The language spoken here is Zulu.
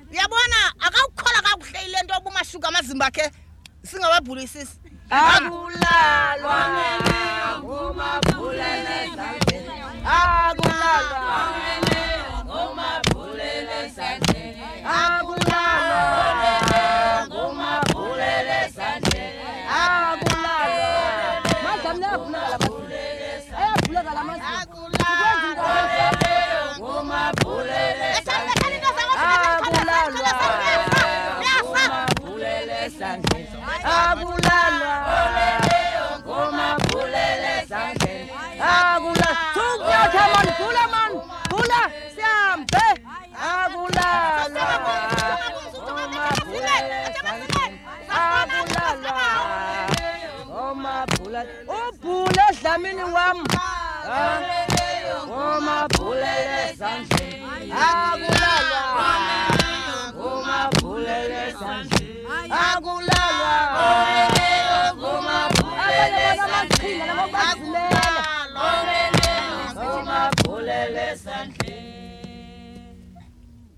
Uyabona akawukhola kakuhle ile nto obumashuka amazimba akhe singawabhulisisi. Akulalwa ngomabhulele sandleni. Akulalwa ngomabhulele sandleni. Akulalwa ngomabhulele sandleni. Akulalwa madam laphula ayabhuleka lamazimba. Ngomabhulele sandleni. Akulalwa ngomabhulele sandleni. Akulalwa ngomabhulele sandleni. Akulalwa Sunyatha man phula sihambe. Akulalwa ngomabhulele sandleni. Akulalwa ngomabhulele ubhule dlamini wami.